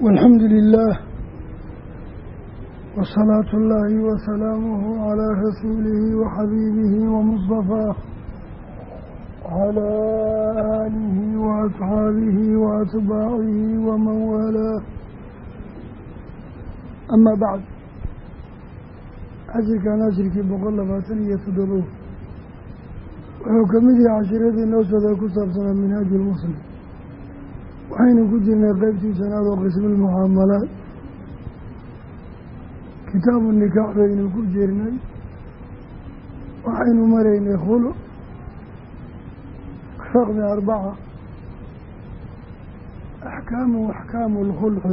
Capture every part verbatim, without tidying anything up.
والحمد لله وصلاة الله وسلامه على رسوله وحبيبه ومصطفاه على آله وأصحابه وأتباعه ومن والاه. أما بعد، عشر كان عشرك بقول فاتنية تدروه وحكمتي عشرة نوسة كسبتنا من هذه المسلم، وحين كجرنا قيبتي سناد وقسم المعاملات كتاب النكاح بين كجرنا، وحين مرين خلق رقم أربعة أحكام وأحكام الخلق.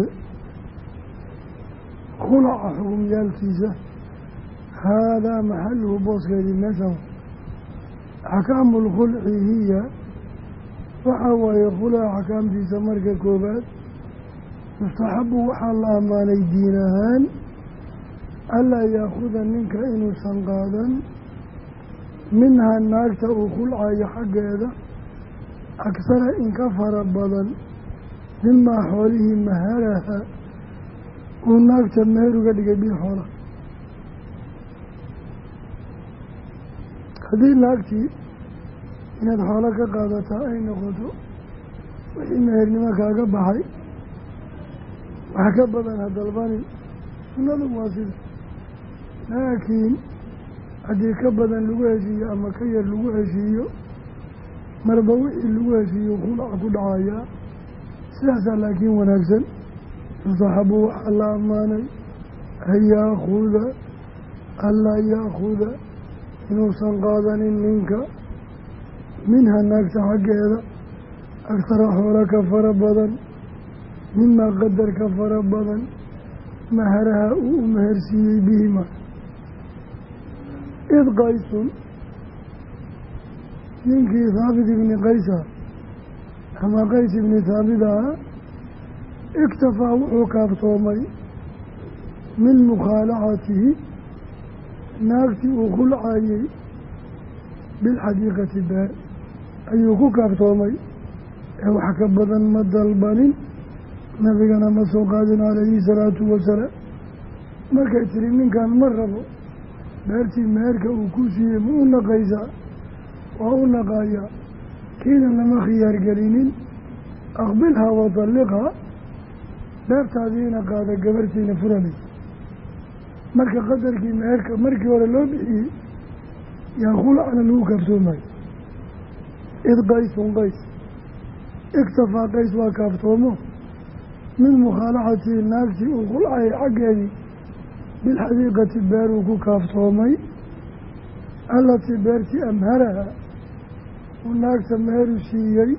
خلع حكم يالكيسة هذا محله بوسك للنسب. أحكام الخلع هي وحوى خلع حكام في سمرك كوبات مستحب وحال أمان الدينهان ألا يأخذ منك إنو سنقادا منها الناكت وخلع يحق هذا أكثر إن كفر بدن مما حوله مهارها وناكت مهرك لقبيل حوله. هذه الناكتي إن الحالة قادتها أي نقطة وإن مهرنما كاقا بحي وحكا بدن هذا الباني سنة الواسطة، لكن هذه كبدن لغوهشية أما كير لغوهشية مربوئي لغوهشية خلع كدعايا سياسة لكن ونكسل يصحبوا على أماني أن يأخذ ألا يأخذ إنه سنقاذا منك منها الناكس حق هذا أكثر حول كفر بدن مما قدر كفر بدن مهرها ومهرسي بهما. إذ قيس ينكي ثابت بن قيسة أما قيس بن ثابتها اكتفى وحكاب طومي من مخالعته ناكتي وخلعي بالحديقة الدار أيوكو كابتومي أو حكب بدن مد البانين نبينا مسوقات عليه الصلاة والسلام ما كيتري من كان مرة بارتي مهركة وكوسي مؤنا قيسا وأونا قايا كينا لما خيار قلينين أقبلها وطلقها بارتا دينا قادة قبرتي نفرني مركة قدرك مهركة مركة ولا لوبحي يقول على لوكا بتومي. إذ قيس قيس اكتفى قيس وكافتومه من مخالعة الناس وخلعي حقني بالحديقة الباروك كافتومي التي بارتي أمهرها والناس أمهر الشيئي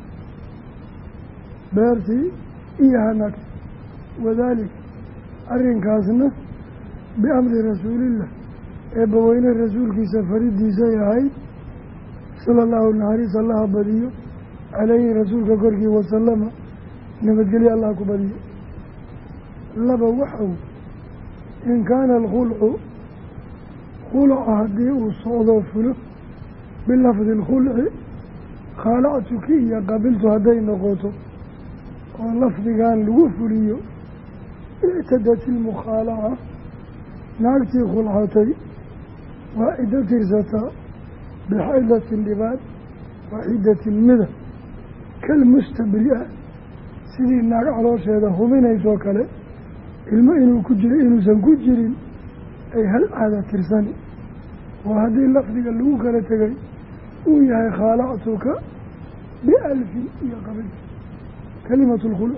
بارتي إيها نكت، وذلك أرنكاسنا بأمر رسول الله إبوين الرسول في سفري ديسا يهي صلى الله عليه الله بديو عليه رسول كوركي وسلم نبتقلي الله كبديو لبا وحو إن كان الخلع خلع هدي وصوض فله باللفظ الخلع خالعتك يا قبلت هدي نقوته واللفظ كان لوفليو اعتدت المخالعة ناكتي خلعتي وإذا ترزتا بحيلة اللباد وحيدة المدى كالمستبرئة سيدي النار عروش هذا هو من يتوكل إلما إنو كجر إنو سنكجر أي هل هذا ترساني وهذه اللفظ اللي كالتغي وياهي خالعتك بألف يا قبل كلمة الخلع.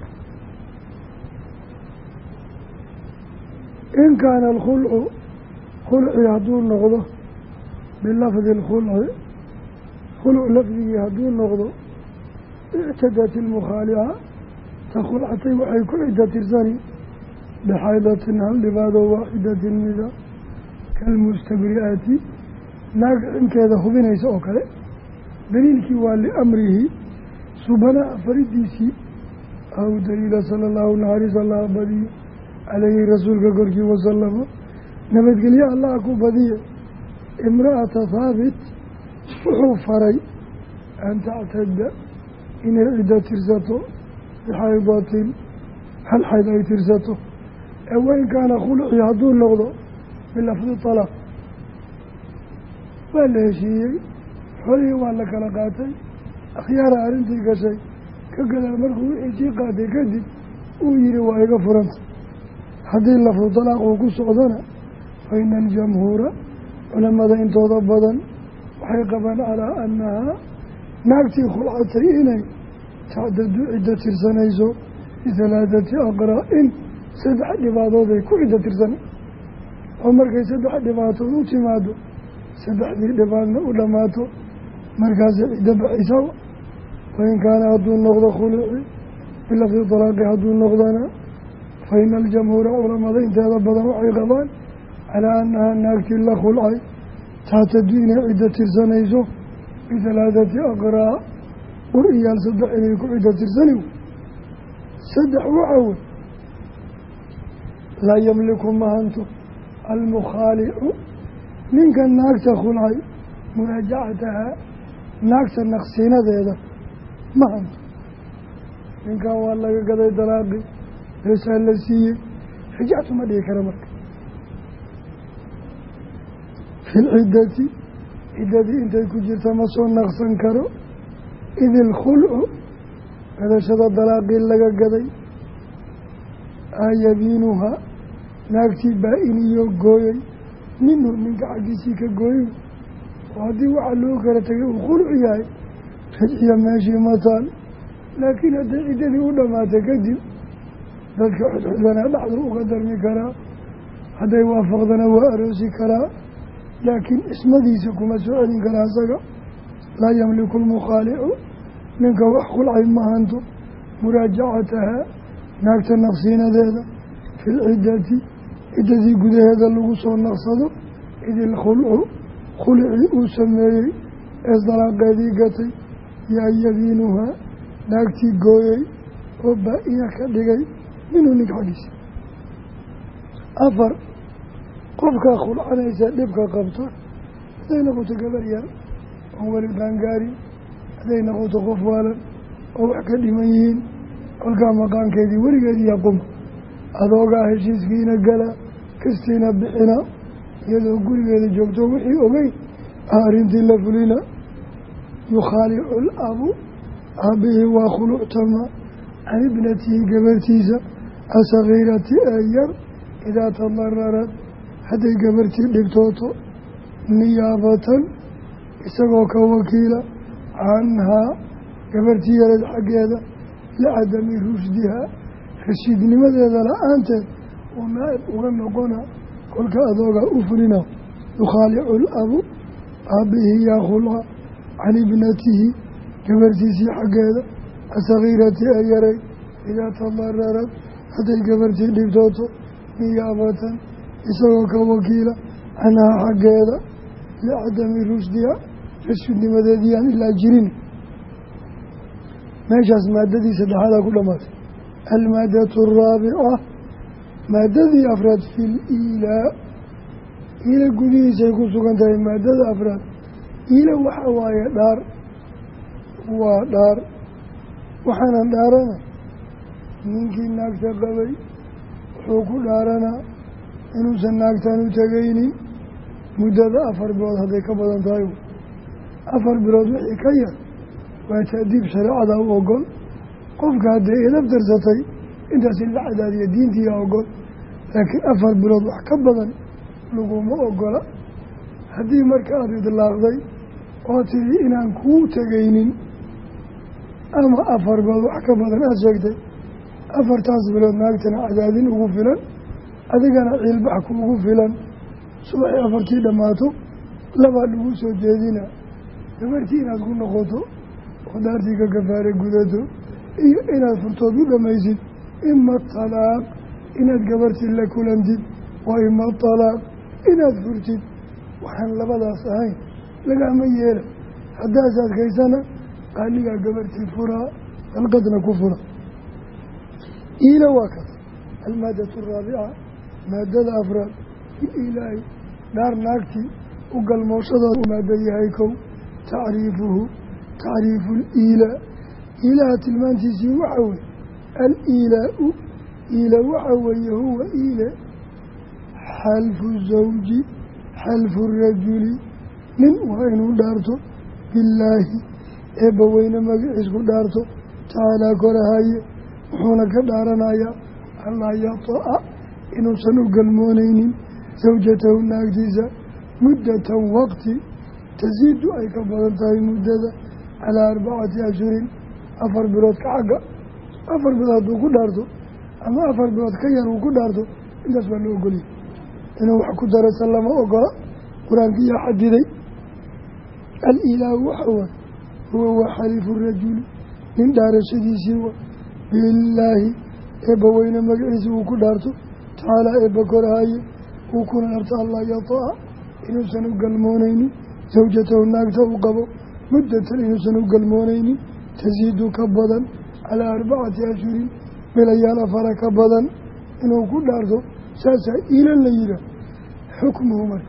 إن كان الخلع خلع يهدون نغضه باللفظ الخلع خلع لفظه يهدون نغضه اعتدت المخالعة تخلعتي وحي كل عدة ترساني بحيلة هل لبعض واحدة الندى كالمستبرئات ناقع كذا خبين يسأوك له دليل كوال لأمره سبحانه فرديسي أو دليل صلى الله عليه وسلم عليه رسول كوركي وسلم نبت قال يا الله أكو بديع امرأة ثابت وحفري أن تعتد إن العدة ترزته بحيضات hal xayd ay tirsato ee wain kaana khulucii hadduu noqdo bilafdi talaaq waa la heshiiyey xolihii waa la kala qaatay akhyaara arrintii gashay ka gadaa markuu wixii sii qaatay kadib uu yihi waa iga furanta haddii lafdu talaaq uu ku socdona fa ina aljamhuura culamada intooda badan waxay qabaan calaa annahaa naagtii khulcatay inay tacdadu ciddo tirsanayso bihalaathati aqraa-in saddex dhibaadood ay ku ciddo tirsanay oo markay saddex dhibaatood u timaado saddexdii dhibaadna u dhammaato markaasay ciddo baxaysa wain kaana hadduu noqdo khuluci bilafdi talaaqi hadduu noqdana fa ina aljamhuura culamada inteeda badan waxay qabaan calaa annahaa naagtii la khulcay taatadu inay ciddo tirsanayso bihalaathati aqraa qur iyaal saddex inay ku ciddo tirsani saddex waxa wey laa yamliku mahanto almukhaalicu ninka naagta khulcay muraajacatahaa naagta naqsiinadeeda ma hanto ninkan waa laga gaday dalaaqi beesaa la siiyey rajactu ma dhigi kara marka fi lciddati ciddadii intay ku jirta ma soo naqsan karo id ilkhulcu gadashada dalaaqii laga gaday ayabiinuhaa naagtii baa-iniyo gooyey minhu ninka xaggiisii ka gooyey oo haddii waxaa loo kala tegay uu khulcu yahay rajciya meeshii mataan laakiin hadday ciddadii u dhammaatay kadib dadka xudxudana dhaxdu uga darmi karaa hadday waafaqdana waa aroosi karaa laakiin ismadiisa kuma soo celin karaa isaga laa yamliku lmukhaalicu ninka wax khulcay ma hanto muraajacatahaa naagta naqsiinadeeda fi lciddati ciddadii gudaheeda lagu soo naqsado id ilkhulcu khulcii uu sameeyey ees dalaaqeedii gatay yaa yabiinuhaa naagtii gooyey oo baa-ina ka dhigay minhu ninka xaggiisa afar qofkaa khulcanaysa dhibka qabta hadday noqoto gabar yar oon weli qaangaarin hadday noqoto qof waalan oo wax ka dhiman yihiin kolkaa maqaankeedii weligeedii yaquma adoogaa heshiiskiina gala kastiina bixina iyadoo gurigeeda joogto wixii ogeyn arrintii la fulina yukhaalicu labu aabihii waa khuluctama can ibnatihi gabartiisa asagiirati ee yar idaa tadararad hadday gabartii dhibtooto niyaabatan isagoo ka wakiila canhaa gabartii yareed xaggeeda licadami rushdihaa rashiidnimadeeda la-aanteed uu naa-ib uga noqona kolka adoogaa u fulina yukhaalicu labu aabihii yaa khulca can ibnatihi gabartiisii xaggeeda asagiirati ee yaray idaa tadararad hadday gabartii dhibtooto niyaabatan isagoo ka wakiila canhaa xaggeeda licadami rushdiha rashiidnimadeedii aan ilaa jirin meeshaas maadadii saddexaadaa ku dhammaatay almaadatu araabica maadadii afraad fi liilaa iila gudihiisay ku sugan tahay maadada afraad iila waxa waaye dhaar waa dhaar waxaanan dhaarana ninkii naagta qabay wuxuu ku dhaaranaa inuusan naagtan u tegaynin muddada afar bilood hadday ka badan tahay afar bilood wixii ka yar waa taadiib shareecada u ogol qofka hadday edab darsatay intaas in la cadaadiya diintiiya ogol laakiin afar bilood wax ka badan laguma ogola haddii marka aada idlaaqday oo tidhi inaan kuu tegaynin ama afar bilood wax ka badan aada sheegtay afartaas bilood naagtana cadaadin ugu filan adigana ciilbax kuugu filan subaxii afartii dhammaato labaa lagu soo jeedina gabartii inaad ku noqoto oo dhaartii ka kafaare gudato iyo inaad furtood u dhammaysid ima talaaq inaad gabartii la kulantid waa ima talaaq inaad furtid waxaan labadaas ahayn lagama yeela haddaas adkaysana qaaligaa gabartii furaa dalqadna ku fura iila waa kas almaadatu araabica maadada afraad fi ilaahi dhaar naagtii u galmooshadooda u maada yahay kow tacriifuhu tacriifu liilaa iilaha tilmaantiisii waxa weye al-iilaa-u iila waxaa weeye huwa iile xalfu zawji xalfu rajuli nin waa inuu dhaarto billaahi eebba weyne magaciis ku dhaarto tacaalaa korahaye wuxuuna ka dhaaranayaa allaa yata-a inuusan u galmoonaynin sawjatahu naagtiisa muddatan waqti tasiidu ay ka badan tahay muddada calaa arbacati ashhurin afar bilood ka xagga afar bilood hadduu ku dhaarto ama afar bilood ka yar uu ku dhaarto intaas baa loo ogoliyay inuu wax ku darasa lama ogola qur-aankiiyaa xadiday al-ilaahu waxa waay huwa waa xalifu rajuli nin dhaarashadiisii wa billaahi eebba weyne magaciisa uu ku dhaarto tacaalaa eebba korahaye uu kuna dharta allaa yata-a inuusan u galmoonaynin sawjatahu naagta uu qabo muddatan inuusan u galmoonaynin tasiidu ka badan calaa arbacati ashhurin bilayaal afara ka badan inuu ku dhaarto saasaa iila la yihaah xukmuhu marka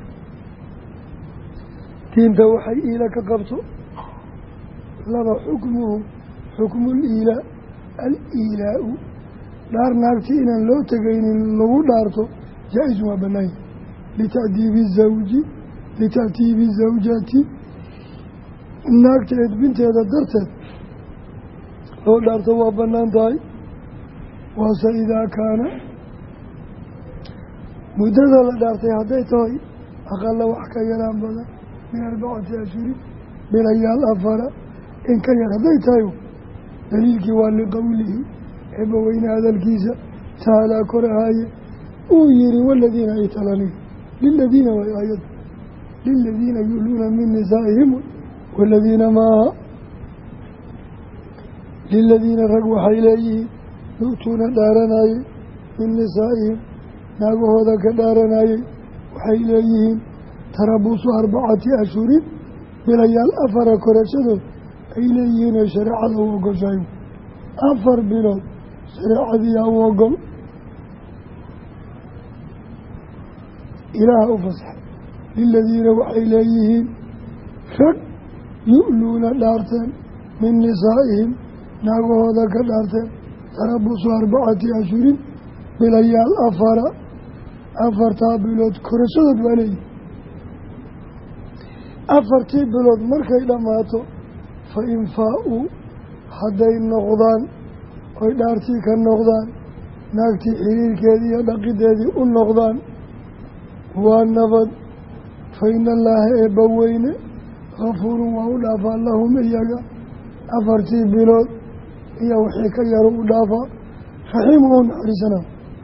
diinta waxay iila ka qabto laba xukmuhu xukmul iilaa al-iilaa-u dhaar naagtii inaan loo tegaynin lagu dhaarto jaa-is waa banaanya litacdiibi zawji litactiibi zawjati naagta edbinteeda darteed loo dhaarto waa banaan tahay waase idaa kaana muddada la dhaartay hadday tahay aqala wax ka yaraan badan min arbacati ashhurin bilayaal afara in ka yar hadday tahay daliilkii waa liqowlihi eebba weyne hadalkiisa tacaalaa korahaye uu yihi waladiina ay talani liladiina way aayad liladiina yu'luuna min nisaa'ihim waladiina maaha liladiina rag waxay leeyihiin yu'tuuna dhaaranayey min nisaa'ihim naagahooda ka dhaaranayey waxay leeyihiin tarabusu arbacati ashhurin bilayaal afara korashadood ay leeyihiin oo shareecada u ogoshahay afar bilood shareecadiiyaa u ogol ilaaha u fasaxay liladiina waxay leeyihiin rag yu'luuna dhaarteen min nisaa'ihim naagahooda ka dhaarteen tarabusu arbacati ashhurin bilayaal afara afartaa bilood korashadood waa leeyihin afartii bilood markay dhammaato fa in faa-uu hadday noqdaan oy dhaartii ka noqdaan naagtii xiriirkeedii iyo dhaqideedii u noqdaan waa nabad fa ina allaaha eebba weyne gafuurun waa u dhaafaa lahum iyaga afartii bilood iyo wixii ka yaru u dhaafaa raxiimu u naxariisanaa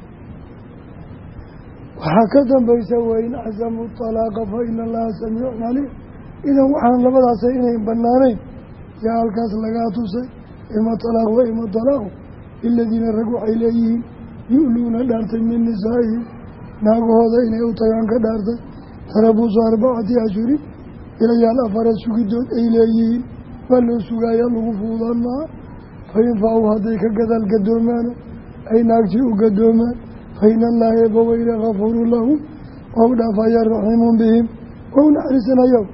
waxaa ka dambaysa wain casamuu talaaqa fa ina allaha samiicun caliim idan waxaan labadaasay inay bannaanayn yaa halkaas lagaa tusay ima talaaq wa ima talaaqu liladiina rag waxay leeyihiin yu'luuna dhaartay min nisaa'ihim naagahooda inay u tagaan ka dhaartay tarabusu arbacati ashhurin ilayaal afara sugidood ay leeyihiin waa loo sugaaya lagu fuudaan maaha fa in faa-uu hadday ka gadaal gadoomaano ay naagtii u gadoomaan fa ina allaha eebba weyne gafuurun lahum waa u dhaafaya raxiimun bihim waa u naxariisanayo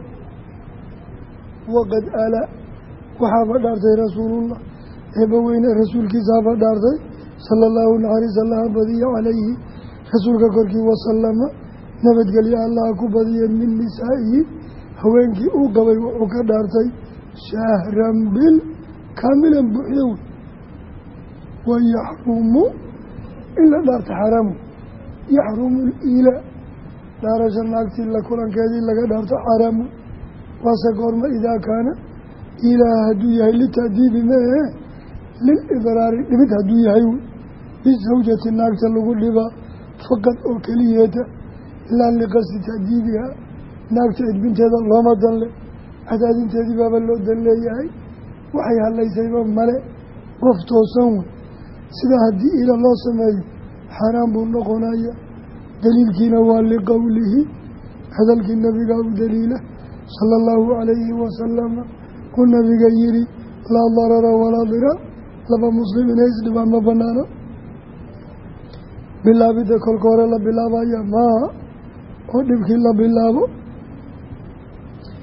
waqad ala waxaaba dhaartay rasuulullah eebba weyne rasuulkiisaaba dhaartay sala allahu naxariis allaha badiya calayhi rasuulka korkii wasalama nabadgelyo allaha ku badiya min nisaa'ihi haweenkii uu qabay wuxuu ka dhaartay shahran bil kaamilan buuxyo wey wayaxrumu in la dhaarta xaraamu yaxrumu liilaa dhaarasha naagtii la kulankeedii laga dhaarto xaraamu waase goorma idaa kaana ilaaha hadduu yahay litadiibi maehe lilidraari dhibid hadduu yahay wey bisawjati naagta lagu dhibaa faqad oo keliyeeta laa liqasdi tadiibihaa naagta edbinteeda looma dan le cadaadinteedii baaba loo dan leeyahay waxay hadlaysayba male qof toosan wey sidaa haddii ila loo sameeyo xaaraan buu noqonaya daliilkiina waa liqowlihi hadalkii nabigaa u daliila sala allahu calayhi wasalama ku nabiga yihi laa darara walaa diraar laba muslim inay isdhibaan ma banaano bilaabidda kolka hore la bilaabaya maaha oo dhibkii la bilaabo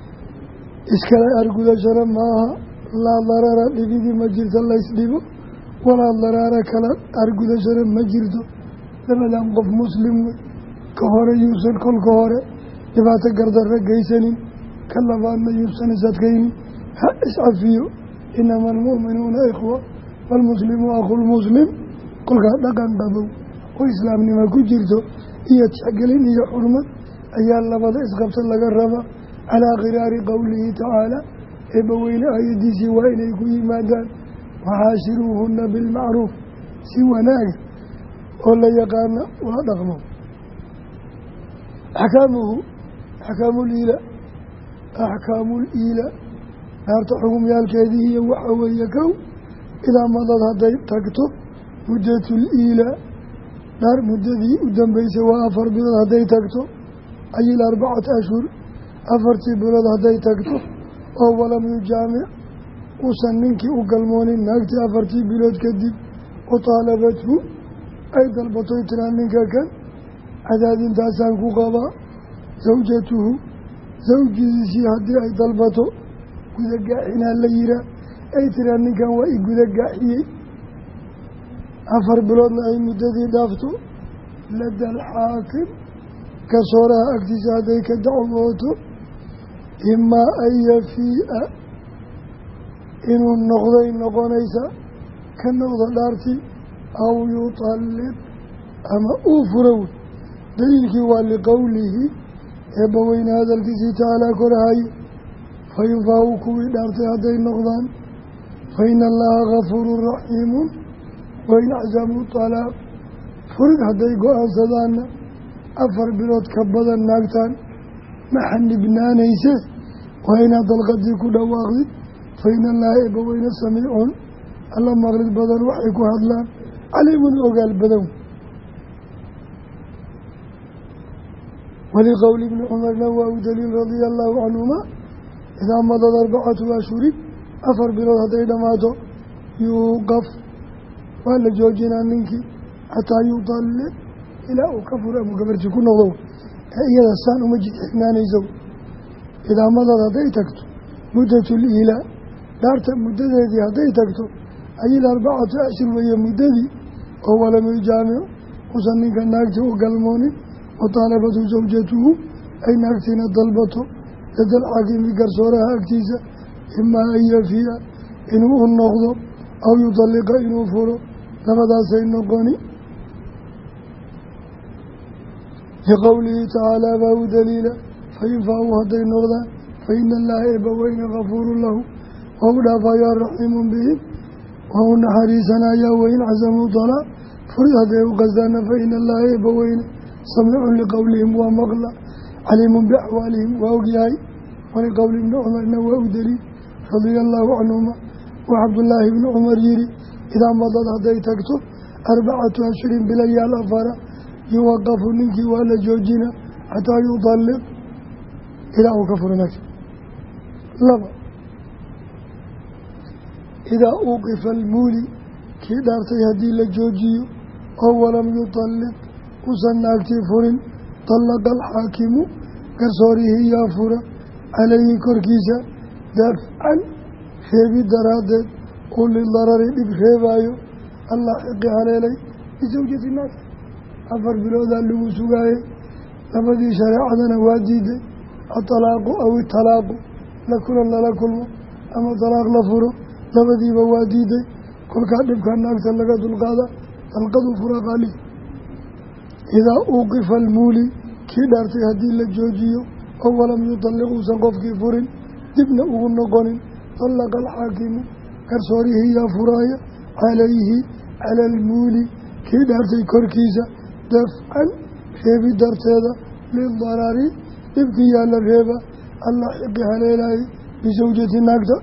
iskala argudashana maaha laa darara dhibidii ma jirta laysdhibo walaa daraara kala argudashana ma jirto labadan qof muslim wey ka hore yuusan kolka hore dhibaato gardarra geysanin ka labaadna yuusan isadkaynin ha iscafiyo inama almu'minuuna ikhwa waalmuslimu akhulmuslim kolkaa dhaqan qabow oo islaamnimo ku jirto iyo tixgelin iyo xurmad ayaa labada isqabta laga raba calaa khiraari qowlihi tacaala eebbaweyne aayadiisii waa inay ku yimaadaan waxaashiruuhunna bilmacruuf si wanaaga oo la yaqaana waa dhaqmo axkaamuhu axkaamuliila axkaamuliila dhaarta xukumyaalkeedii iyo waxa weeye kow idaa madad hadday tagto muddatul-iila dhaar muddadii u dambeysay waa afar bilood hadday tagto ayil arbacata ashhur afartii bilood hadday tagto oo walam yujaamic uusan ninkii u galmoonin naagtii afartii bilood kadib u taalabathu ay dalbatoy tiraa ninka kan cadaadintaasaan ku qabaa sawjatuhu sawjidiisii haddii ay dalbato gudagaaxinaa la yihaa ay tiraa ninkan waa i gudagaaxiyey afar biloodna ay muddadii dhaafto lada alxaakim garsooraha agtiisa hadday ka dacwooto imaa an yafii'a inuu noqday noqonaysa ka noqdo dhaartii aw yutalliq ama uu furo wey daliilkii waa liqowlihi eebbaweyne hadalkiisii tacaalaa korahaye fa yunfaa-u kuwii dhaartay hadday noqdaan fa ina allaha gafuurun raxiimun wain aczamuu talaaq furid hadday go-aansadaanna afar bilood ka badan naagtaan ma xanibnaanayse waa inaad dalqadii ku dhawaaqdid fa ina allaha eebbaweyne samiicun alla maqlid badan waxay ku hadlaan caliimun ogaal badan waliqowli ibni cumarna waa u daliil radia allaahu canhuma idaa madad arbacatu ashhurin afar bilood hadday dhammaato yuuqaf waa la joojinaa ninkii xataa yutalliq ilaa uu ka furo ama gabartii ku noqdo ee iyada saan uma jid xignaanayso idaa madad hadday tagto muddatul-iilaa dhaarta muddadeedii hadday tagto ayil arbacatu ashhur weeye muddadii oo walam yujaamic uusan ninka naagtii u galmoonin wa taalabatu sawjatuhu ay naagtiina dalbato lada alxaakimi garsooraha agtiisa imaa an yafii'a inuu u noqdo aw yutalliqa inuu furo labadaasay noqoni liqowlihi tacaalaa baa u daliila fa yunfaa-u hadday noqdaan fa ina allaha eebbaweyne gafuurun lahu waa u dhaafayaa raxiimun bihim waa u naxariisanayaa wain casamuu talaaq furid hadday u qasdaana fa ina allaha eebbaweyne samiicun liqowlihim waa maqla caliimun biaxwaalihim waa ogyahay waliqowli ibni cumarna waa u daliil radia allaahu canhuma wa cabdullaahi ibni cumar yihi idaa madad hadday tagto arbacatu ashhurin bilayaal afara yuwaqafu ninkii waa la joojina xataa yutalliq ilaa uu ka furo naagta laba idaa uuqifa almuuli kii dhaartay haddii la joojiyo oo walam yutalliq usan naagtii furin tallaqa alxaakimu garsoorihii yaa fura calayhi korkiisa dafcan reebi daraaddeed uu lidarari dhib reebaayo allah xiqi haleelay bisawjati naagta afar biloodaa lagu sugaayey labadii shareecadana waa diiday atalaaqu aw italaaqu la kulan lala kulmo ama talaaq la furo labadiiba waa diiday kolkaa dhibkaa naagta laga dulqaada dalqadu fura qaali idaa uuqifa almuuli kii dhaartay haddii la joojiyo oo walam yutalliq uusan qofkii furin dibna ugu noqonin tallaqa alxaakimu garsoorihii yaa furaaya calayhi cala almuuli kii dhaartay korkiisa dafcan reebi darteeda lidarari dhibkii yaa la reeba alla xiqi haleelaayay bisawjati naagta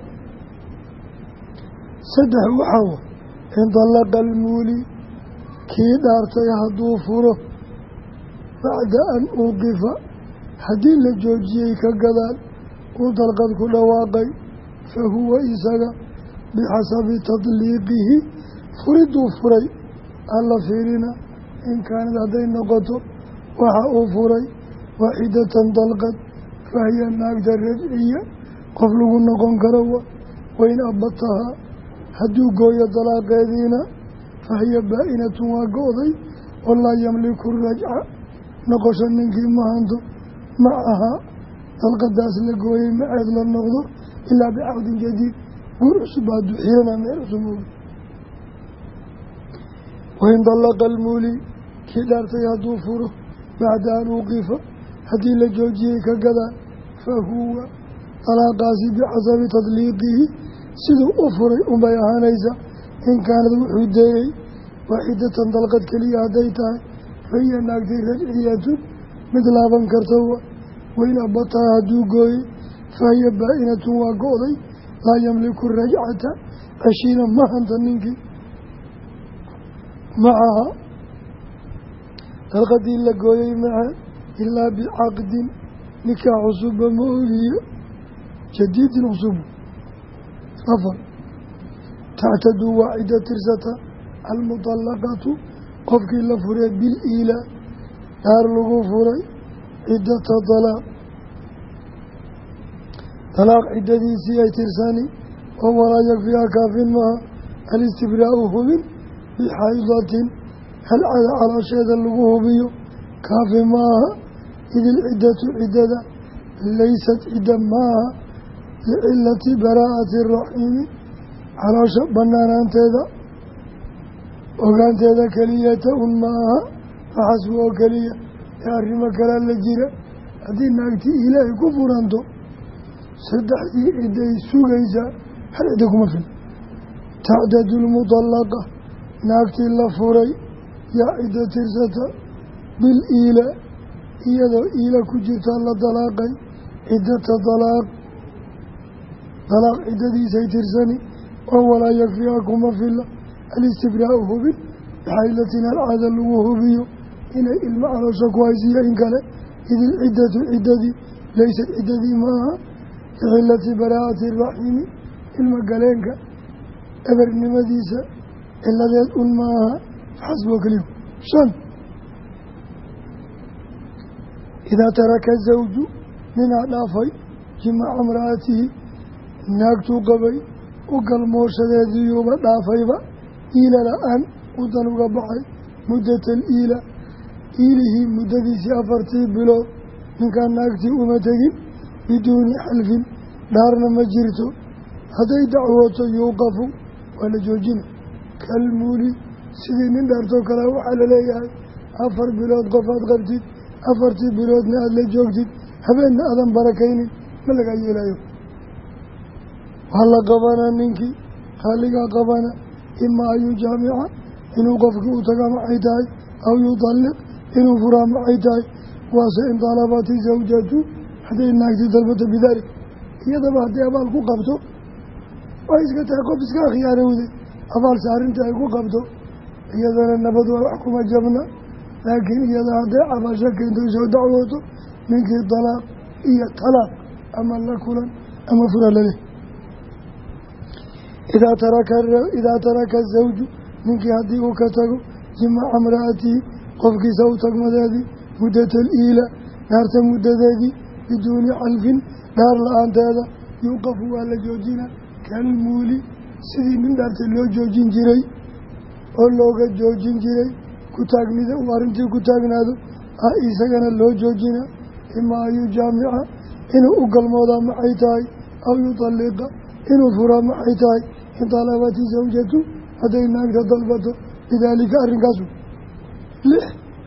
saddex waxaa wa in tallaqa almuuli kii dhaartay hadduu furo bacda an uuqifa haddii la joojiyey ka gadaal uu dalqad ku dhawaaqay fa huwa isaga bixasabi tadliiqihi furiduu furay alla fiirina in kaanad hadday noqoto waxa uu furay waaxidatan dalqad fahiya naagta rajciya qof lagu noqon karo wa wain abatahaa hadduu gooyo dalaaqeediina fahiya baa-inatun waa go-day walaa yamliku rajca noqosho ninkii ma hanto macahaa dalqadaas la gooyey maceed la noqdo ilaa bicaqdin jadiid guur cusub hadduu xirana meel cusub oga wain dallaqa almuuli kii dhaartay hadduu furo bacda an uqifa haddii la joojiyey ka gadaa fa huwa dalaaqaasi bicasabi tadliiqihi siduu u furay unbay ahaanaysaa in kaanad wuxuu deeyey waaxidatan dalqad keliya hadday tahay fahiya naagtay rajciyatun mid laaban karta wa wain abataa hadduu gooyey fahiya baa-inatun waa go-day laa yamliku rajcata ceshiina ma hanta ninkii macaha dalqadii la gooyey maca ilaa bicaqdin nikaax cusuba ma ogiyo jadiidin cusub afar tactadu waa ciddo tirsata almudallaqatu qofkii la furee bil-iila dhaar lagu furay ciddata dalaaq dalaaq ciddadiisii ay tirsani oo walaa yakfiha kaafin maha alistibraa'u hubin bixaydatin halcada caloosheeda lagu hubiyo kaafi maaha idil ciddatu ciddada laysad cidda maaha licilati baraa'ati raxiimi caloosha banaanaanteeda ogaanteeda keliyata un maaha faxasbu oo keliya ee arrimo kalea la jira haddii naagtii ilaahay ku furanto saddexdii cidday sugaysaa hal cidda kuma fil tacdadu lmudallaqa naagtii la furay yaa cidda tirsata bil iila iyadoo iila ku jirtaa la dalaaqay ciddata dalaaq dalaaq ciddadiisay tirsani oo walaa yakfiha kuma fila alistibraa'u hubin bixaylatin halcaada lagu hubiyo inay ilmo caloosha ku haysiiyo in kale idil ciddatu ciddadii laysad ciddadii maaha bixilati baraa'ati raxiimi ilmo galeenka ebernimadiisa ciladeed un maaha faxasboo keliya shan idaa taraka zawju ninaa dhaafay jimaca imra'atihi naagtuu qabay u galmooshadeediiyuuba dhaafayba iila la-aan udan uga baxay muddata aliila iilihii muddadiisii afartii bilood ninkaan naagtii uma tegin biduuni xalfin dhaarna ma jirto hadday dacwooto yuuqafu waa la joojina kalmuuli sidii nin dhaartoo kale waxaa laleeyahay afar bilood qofaad qabtid afartii biloodna aada la joogtid habeenna aadan barakaynin ma lagaa yeelayo waa la qabanaa ninkii qaaligaa qabana imaa an yujaamica inuu qofkii u taga maxay tahay aw yudalliq inuu furaa maxay tahay waase in dalabati zawjatu hadday naagti dalbato bidaalik iyadaba haddii abaal ku qabto way iska tahay qof iska khiyaarowday abaalse arrinta ay ku qabto iyadana nabad waa wax kuma jabna laakiin iyada hadday cabasho keento soo dacwooto ninkii dalaaq iyo talaaq ama la kulan ama fura laleh idaa taraka idaa taraka zawju ninkii haddii uu ka tago jimaca imra'atihi qofkiisa u tagmadeedii muddata aliila dhaarta muddadeedii biduuni xalfin dhaar la-aanteeda yuuqafu waa la joojina kalmuuli sidii nin dhaartay loo joojin jiray oo looga joojin jiray ku taagnida uu arrintii ku taagnaado ah isagana loo joojina imaa an yujaamica inuu u galmoodaa maxay tahay aw yudalliqa inuu furaa maxay tahay in dalabati zawjatu hadday naagta dalbato bidaalika arrinkaasu lix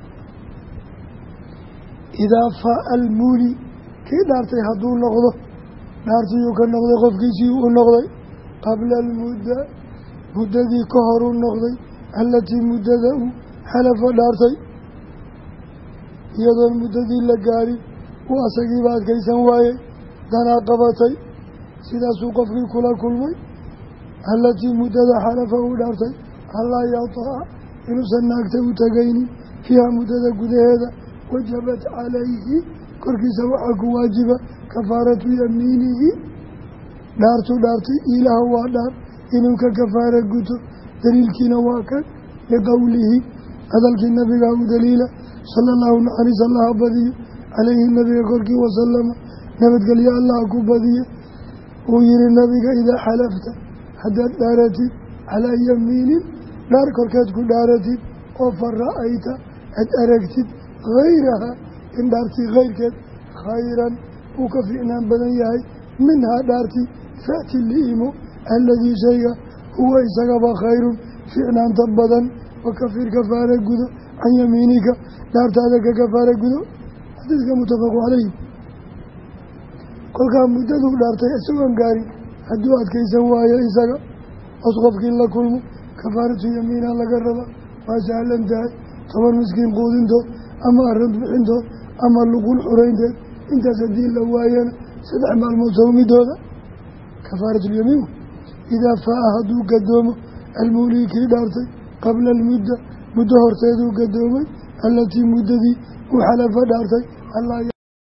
idaa faa almuuli kii dhaartay hadduu noqdo dhaartiiyuu ka noqday qofkiisii uu noqday qabla almudda muddadii ka horuu noqday allatii muddada uu xalafa dhaartay iyadoon muddadii la gaarin uu asagiiba adkaysan waayey danaa qabatay sidaasuu qofkii kula kulmay allatii muddada xalafa uu dhaartay allaa yataca inuusan naagta u tegaynin fiiha muddada gudaheeda wajabat calayhi korkiisa waxaa ku waajiba kafaaratu yamiinihi dhaartu dhaartay ilaah waa dhaar inuu ka kafaara guto daliilkiina waa kan liqowlihi hadalkii nabiga u daliila sala allahu naxariis allaha badiyo calayhi nabiga korkii wasalama nabadgelyo allaha ku badiye uu yihi nabiga idaa xalafta haddaad dhaaratid calaa yamiinin dhaar korkeed ku dhaaratid oo fa ra'ayta aad aragtid hayraha in dhaartii kayrkeed khayran uu ka fiicnaan badan yahay minhaa dhaartii fa'ti liimo aladii shayga huwa isagaba khayrun fiicnaanta badan wakafir kafaara gudo can yamiinika dhaartaada ka kafaara gudo. xadiidka mutafaqu calayhi. kolkaa muddaduu dhaartay isagoon gaarin hadduu adkaysan waayo isaga os qofkii la kulmo kafaaratu yamiina laga raba waa sahlan tahay toban miskiin quudintood ama arad bixintood ama luqul xuraynteed intaas haddii la waayana saddex maalmood sawmidooda kafaaratulyamiin. idaa faa-a hadduu gadoomo almuulii kii dhaartay qabla almudda muddo horteeduu gadoomay allatii muddadii uu xalafa dhaartay allaa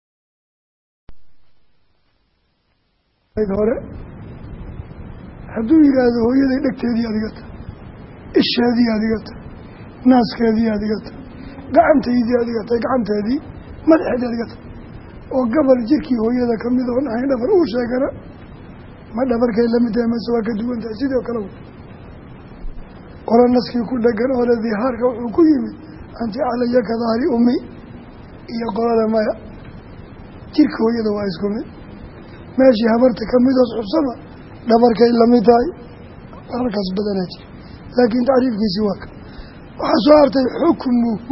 hore hadduu yidhaahdo hooyaday dhegteedii adiga tahay, isheedii adiga tahay, naaskeedii adiga tahay, gacantaydii adiga tahay, gacanteedii madaxeedii adiga tahay oo gabal jirkii hooyada ka mid oon ahayn dhabar uu sheegana ma dhabarkay la mid tahay mase waa ka duwan tahay sidoo kale qola naskii ku dhegan oo le dihaarka wuxuu ku yimid anti calaya ka dahri ummi iyo qolada maya jirka hooyada waa isku mid meeshii habarta ka midoos xubsama dhabarkay la mid tahay halkaas badanaa jira laakiin tacriifkiisii waa ka waxaa soo hartay xukmuhu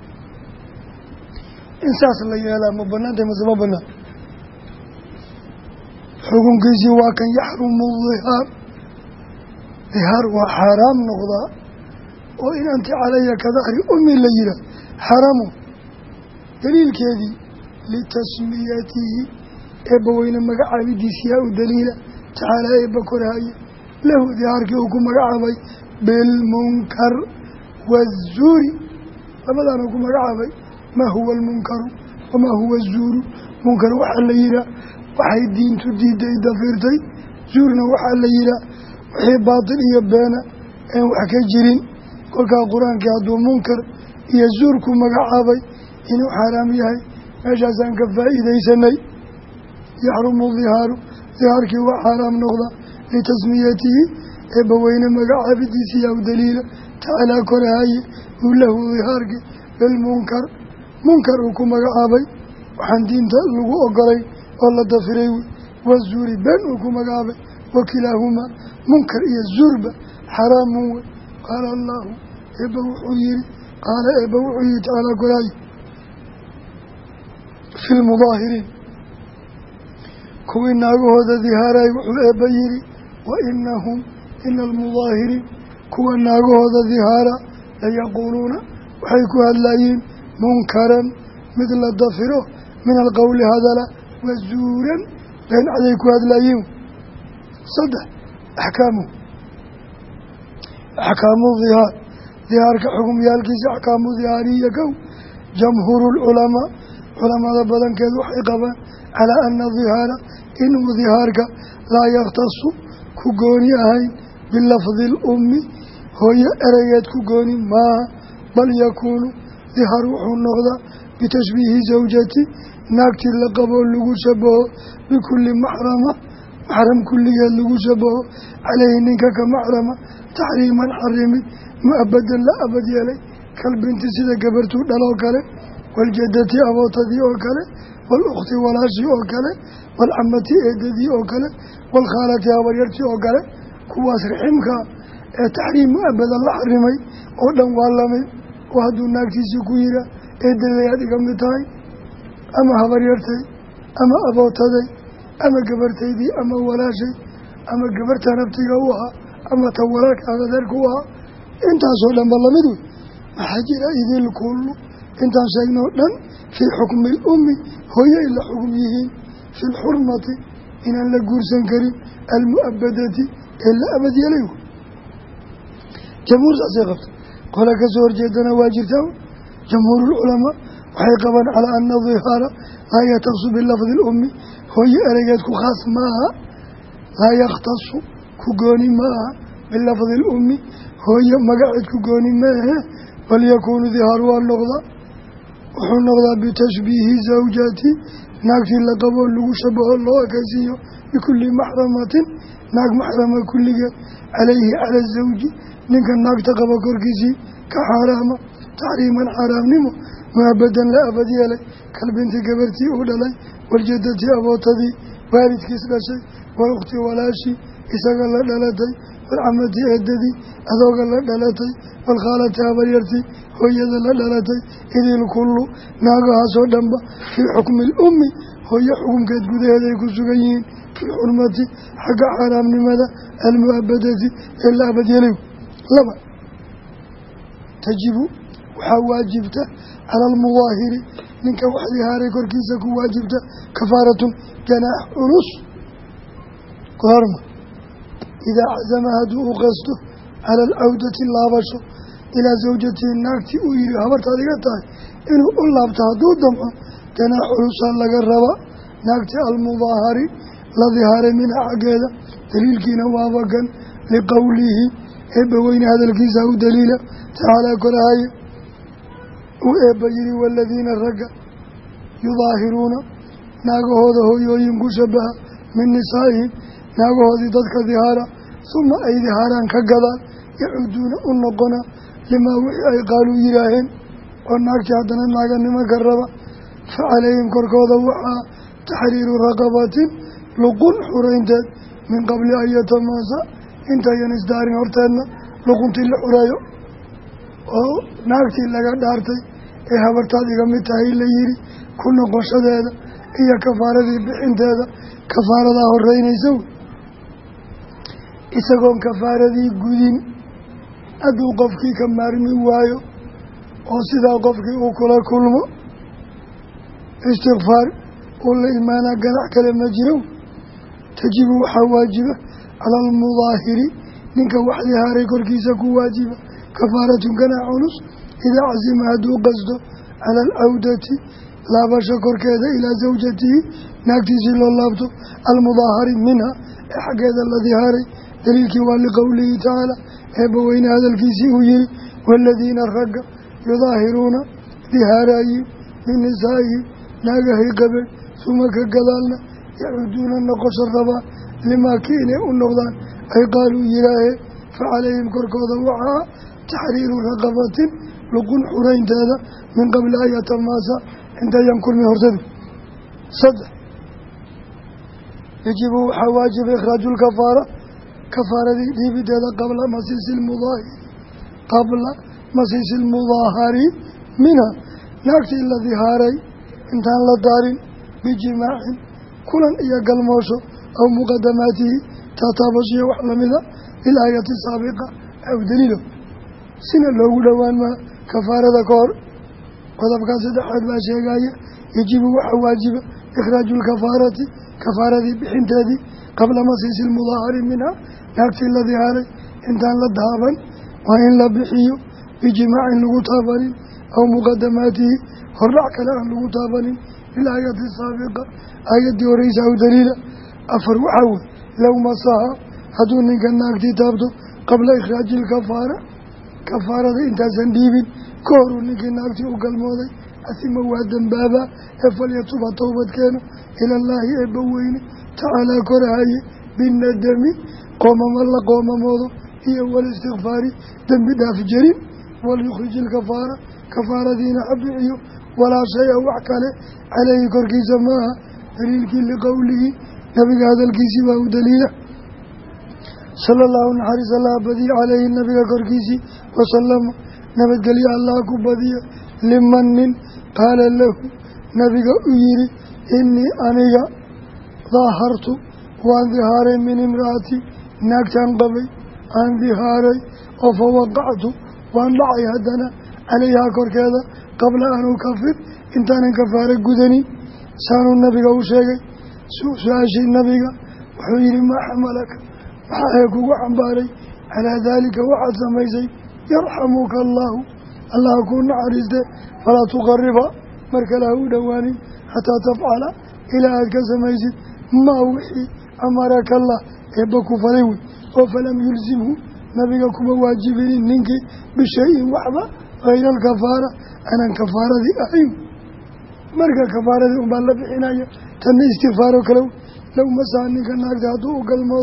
in saas la yeelaa ma banaantay mase ma banaan. xukunkiisii waa kan yaxrumu dihaar dihaar waa xaaraam noqdaa oo in anti calaya ka dahri ummi la yihaah xaramu daliilkeedii litasmiyatihi eebba weyne magacaabidiisiyaa u daliila tacaalaa eebba korhaaye lahu dihaarkii uu ku magacaabay bilmunkar wazuuri labadaana ku magacaabay maa huwa almunkaru wamaa huwa azuuru. munkar waxaa la yihaah waxay diintu diiday dafirtay, zuurna waxaa la yihaah wixii baatil iyo beena aan wax ka jirin. kolkaa qur-aankii hadduu munkar iyo zuur ku magacaabay inuu xaaraam yahay meeshaasaan ka faa'iidaysanay. yaxrumu dihaaru dihaarkii waa xaaraam noqda litasmiyatihi eebba weyne magacaabidiisiyaa u daliila tacaalaa korahaaye uu lahu dihaarkii bilmunkar munkar uu ku magacaabay waxaan diinta lagu ogolay oo la dafiray wazuuri been uu ku magacaabay wakilaahumaa munkar iyo zuurba xaraamun wey. qaala allaahu eebba wuxuu yihi qaala eebba wuxuu yihi tacaalaa koraaye fi lmudaahiriin kuwii naagahooda dihaaray wuxuu eebba yihi wa inahum ina almudaahiriin kuwa naagahooda dihaara layaquuluuna waxay ku hadlayiin munkaran mid la dafiro min alqowli hadala wazuuran been caday ku hadlayiin. saddex axkaamu axkaamu dihaar dihaarka xukumyaalkiisa axkaamu dihaariya kow jamhuuru lculamaa culamada badankeed waxay qabaan calaa ana dihaara inuu dihaarka laa yakhtasu ku gooni ahayn bilafdi lummi hooyo erageed ku gooni maaha bal yakuunu dihaar wuxuu noqdaa bitashbiihi zawjati naagtii la qaboo lagu shabaho bikulli maxrama maxram kulligeed lagu shabaho caleyhi ninka ka maxrama taxriiman xarimid mu-abadan la abad yeelay kalbinti sida gabartuu dhaloo kale waljadati abootadii oo kale walukhti walaashii oo kale walcamati eedadii oo kale walkhaalati habaryartii oo kale kuwaas raximkaa ee taxriim mu-abadan la xarimay oo dhan waa lamid oo hadduu naagtiisii ku yihaa eedaday aad iga mid tahay ama habaryartay ama abootaday ama gabartaydii ama walaashay ama gabarta naftiga u ahaa ama ta walaalka adeerka u ahaa intaasoo dhan ba lamid wey. maxaa jira idil kullu intaan sheegnoo dhan fii xukmi ilummi hooye ay la xugum yihiin fi lxurmati inaan la guursan karin almu-abadati ee la abad yeelay wey. jamhuur saasay qabta qola ka soo horjeedana waa jirtaa. jamhuurulculamaa waxay qabaan calaa ana dihaara laa yakhtasu bilafdi lummi hooye eregeed ku khaas maaha laa yakhtasu ku gooni maaha bilafdi lummi hooye magaceed ku gooni maahe bal yakuunu dihaar waa noqdaa wuxuu noqdaa bitashbiihi zawjati naagtii la qaboo lagu shabaho loo ekaysiiyo bikulli maxramatin naag maxrama kulligeed calayhi cala azawji ninka naagta qaba korkiisii ka xaaraama taxriiman xaaraamnimo muabadan la abad yeelay kalbinti gabartii uu dhalay waljadati abootadii waalidkiis dhashay walukhti walaashii isaga la dhalatay walcamati eedadii adooga la dhalatay walkhaalati habaryartii hooyada la dhalatay idil kullu naagahaasoo dhanba fii xukmi lummi hooyo xukunkeed gudaheed ay ku sugan yihiin fii xurmati xagga xaaraamnimada almu'abadati ee la abadyeelay. laba tajibu waxaa waajibta cala almudaahiri ninka wax dihaaray korkiisa ku waajibta kafaaratun janaax culus goorma idaa casama hadduu u qasto cala alcawdati laabasho ilaa zawjatihi naagtii uu yihi habartaad iga tahay inuu u laabto hadduu damco janaax culusaa laga raba naagtii almudaahari la dihaaray minha xaggeeda daliilkiina waabagan liqowlihi eebbaweyne hadalkiisa u daliila tacaalaa korahaye uu eebba yihi waaladiina ragga yudaahiruuna naagahooda hooyooyin ku shabaha min nisaa'ihim naagahoodii dadka dihaara suma ay dihaaraan ka gadaan yacuuduuna u noqona limaa wixii ay qaaluu yidhaaheen oo naagtii haddana naaganimo ka raba fa calayhim korkooda waxaa taxriiru raqabatin luqun xuraynteed min qabli an yatamaasa intayan isdaarin horteedna luquntii la xureeyo oo naagtii laga dhaartay ee habartaad iga mid tahay la yidhi ku noqoshadeeda iyo kafaaradii bixinteeda kafaaradaa horeynaysa wey isagoon kafaaradii gudin hadduu qofkii ka maarmi waayo oo sidaa qofkii uu kula kulmo istikfaar uu la imaanaa ganac kale ma jiro. tajibu waxaa waajiba cala almudaahiri ninka wax dihaaray korkiisa ku waajiba kafaaratun ganac culus idaa casima hadduu qasdo cala alcawdati laabasho korkeeda ilaa zawjatihi naagtiisii loo laabto almudaahari minha ee xaggeeda la dihaaray daliilkii waa liqowlihi tacaala eebbaweyne hadalkiisii uu yihi waaladiina ragga yudaahiruuna dihaaraayiin min nisaa'ihim naagahay qabeen suma ka gadaalna yacuuduuna noqosho rabaan limaa kii inay u noqdaan ay qaaluu yidhaaheen fa calayhim korkooda waxaa taxriiru raqabatin luqun xuraynteeda min qabli an yatamaasa intayan kulmi hortadu. saddex yajibu waxaa waajiba ikhraaju lkafaara kafaaradii dhiibideeda qabla masiisi lmudaahiri qabla masiisi lmudaahari minha naagtii la dihaaray intaan la daarin bijimaacin kulan iyo galmoosho aw muqadamaatihi taataabashiyo wax lamida lilaayati saabiqa aw daliilo sina loogu dhowaan maa kafaarada ka hor qodobkaa saddexaad baa sheegaya yajibu waxaa waajiba ikhraaju lkafaarati kafaaradii bixinteedii qabla masiisi lmudaahari minha naagtii la dihaaray intaan la daaban waa in la bixiyo bijimaacin lagu taabanin aw muqadamaatihi hordhac kale aan lagu taabanin lilaayati saabiqa aayaddii horeysa aw daliila. afar waxaa wey low masaha hadduu ninka naagtii taabto qabla ikhraaji ilkafaara kafaarada intaasan dhiibin ka horuu ninkii naagtii u galmooday asima waa dembaabaa ee falyatuba towbadkeeno ilallaahi eebba weyne tacaalaa korahaye binadami qoomamo la qoomamoodo iyo walistikfaari dembi dhaaf jarin walyukhrij ilkafaara kafaaradiina ha bixiyo walaa shay-a wax kale caleyhi korkiisa maaha daliilkii liqowlihi nabiga hadalkiisii baa u daliila sala allahu naxariis allaha badiya caleyhi nabiga korkiisii wasalama nabadgelyo allaha ku badiya liman nin qaala lahu nabiga u yihi inii aniga daahartu waan dihaaray min imra'ati naagtaan qabay aan dihaaray oo fa waqactu waan dhacay haddana calayhaa korkeeda qabla an ukafir intaanan kafaara gudanin saanuu nabiga u sheegay su-aashii nabiga wuxuu yihi maa xamalaka maxaa ee kugu xambaaray calaa daalika waxaad samaysay yarxamuka allaahu allaha kuu naxariiste falaa tuqariba mar kale ha u dhowaanin xataa tafcala ilaa aad ka samaysid maa wixii amaraka allah eebba ku falay wey oo falam yulsimhu nabiga kuma waajibinin ninkii bishayin waxba hayra alkafaara aanan kafaaradii ahayn marka kafaaradii unbaa la bixinaya tanna istikfaaro kale low masaa ninka naagta hadduu u galmoodo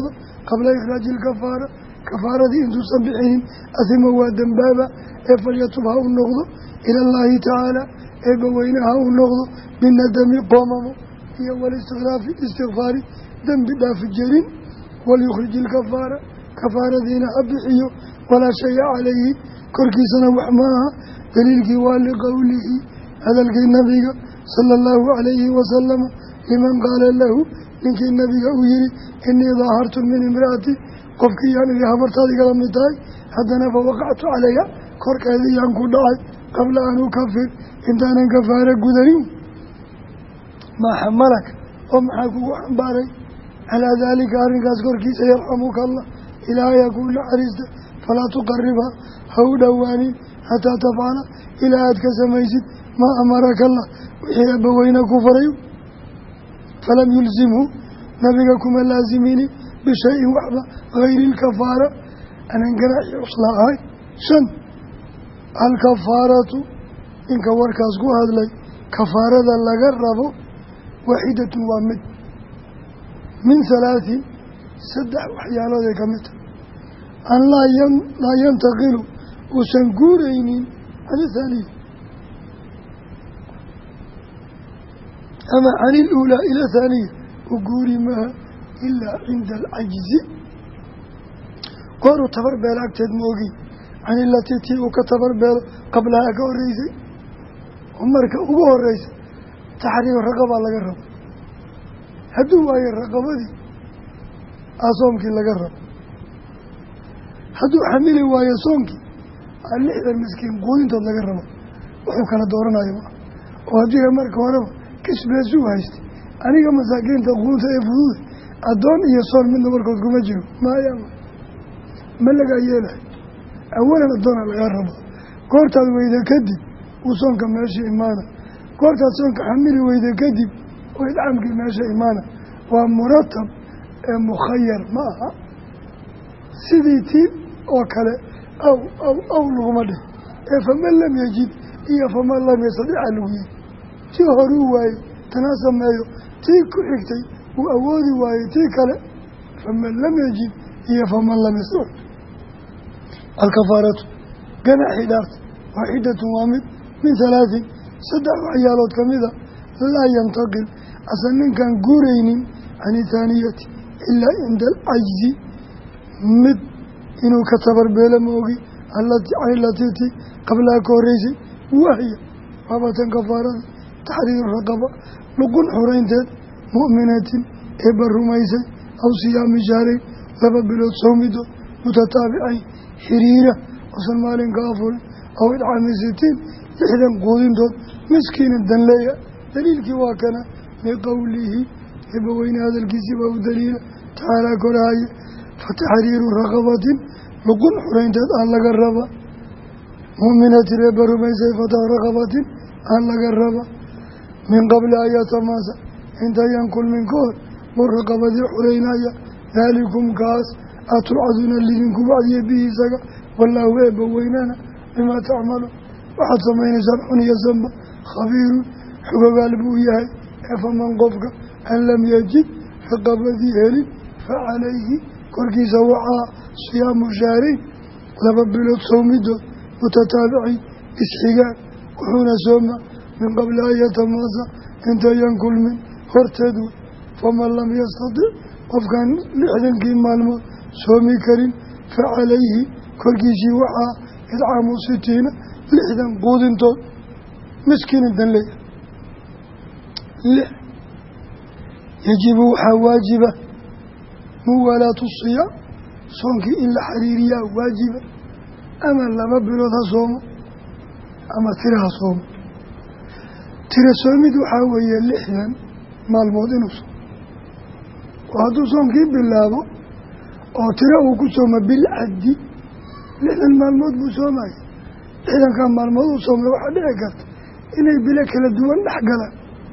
qabla ikhraaji ilkafaara kafaaradii intuusan bixinin asima waa dembaaba ee falyatub ha u noqdo ila allaahi tacaala eebbaweyne ha u noqdo binadami qoomamo iyo walistikhraafi istikfaari dembi dhaaf jerin walyukhrij ilkafaara kafaaradiina ha bixiyo walaa shaya calayhi korkiisana wax maaha daliilkii waa liqowlihi hadalkii nabiga sala allahu calayhi wasalama liman qaala lahu ninkii nabiga uu yihi inii daahartu min imraati qofkii yaan idhi habartaad igala mid tahay haddana fa waqactu calayha korkeedii yaan ku dhacay qabla an ukafir intaanan kafaara gudanin maa xamalaka oo maxaa kugu xambaaray calaa daalika arrinkaas korkiisa yarxamuka allah ilaahayaa kuu naxariista falaa tuqaribha ha u dhowaanin xataa tafcala ilaa aad ka samaysid maa amaraka allah wixii eebbaweyne ku faray falam yulzimhu nabiga kuma laasimini bishayin waxba hayri ilkafaara anan ganaaxi cusla ahay shan alkafaaratu ninka warkaas ku hadlay kafaarada laga rabo waaxidatun waa mid min halaatin saddex waxyaalooday ka mid tahay an laa yantaqilu uusan guuraynin can ithaaniya ama can iluulaa ila thaaniya u guuri maha ilaa cinda alcajzi gooruu tabar beelo agteed moogi can ilatii tii uu ka tabar beelo qablahaa ka horreysay oo marka ugu horreysa taxriir raqabaa laga rabo hadduu waayo raqabadii aa soomkii laga rabo hadduu xamili waayo soomkii aa lixdan miskiin quudintood laga rabo wuxuu kala dooranayo maa oo haddii marka horeba kisbeesuu haystay aniga masaakiinta quunta ee fuduuda addoon iyo soon midna warkood kuma jiro maayaama ma lagaa yeelahay awalan addoona lagaa rabo goortaad weyda kadib uu soonka meesha imaana goortaad soonka xamili weyda kadib oo idcaamkii meesha imaana waa muratab ee mukhayar ma aha sidii tii oo kale aw aw aw laguma dhih ee faman lam yajid iyo faman lam yastadica lagu yihi tii horuu waayey tanaa sameeyo tii ku xigtay uu awoodi waayey tii kale faman lam yajid iyo faman lam yastadic alkafaaratu ganaaxi dhaarta waaxidatun waa mid min halaatin saddex waxyaalood ka mida laa yantaqil asan ninkaan guuraynin can ithaaniyati ilaa cinda alcajzi mid inuu ka tabarbeelo moogi can ilatiiti qablaha ka horreysay wahya waabatan kafaarada taxriiru raqaba luqun xureynteed mu'minatin eebba rumaysay aw siyaami shahrayn laba bilood sowmidood mutataabicayn xiriira osan maalinka afurin aw idcaami sitiin lixdan quudintood miskiina danleeya daliilkii waa kana liqowlihi eebbaweyne hadalkiisii baa u daliila tacaalaa korahaya fataxriiru raqabatin luqun xureynteed aan laga raba mu'minatin eebba rumaysay fatax raqabatin aan laga raba min qabli an yatamaasa intayan kulmin ka hor buu raqabadii xureynaya daalikum kaas atuucaduuna lidinku wacdiya bihi isaga wallaahu eebba weynana bimaa tacmaluun waxaad samaynaysaan xun iyo sanba khabiirun xogogaal buu yahay ee faman qofka an lam yajid raqabadii helin fa calayhi korkiisa waxaa siyaamu shahrayn laba bilood sowmidood mutataabiciin isxigaan wuxuuna sooma min qabli an yatamaasa intayan kulmin horteed wey faman lam yastatic qofkaan lixdankii maalmood soomi karin fa calayhi korkiisii waxaa idcaamu sitiina lixdan quudintood miskiina danleeya lix yajibu waxaa waajiba muwaalaatu siyaam soonkii in la xiriiriyaa waajiba ama laba bilood ha soomo ama tira ha soomo tira soomid waxaa weeye lixdan maalmood inuu soomo oo hadduu soomkii bilaabo oo tiro uu ku sooma bilcaddi lixdan maalmood buu soomaya lixdankaa maalmood uu soomay waxaa dhici karta inay bilo kala duwan dhex galaan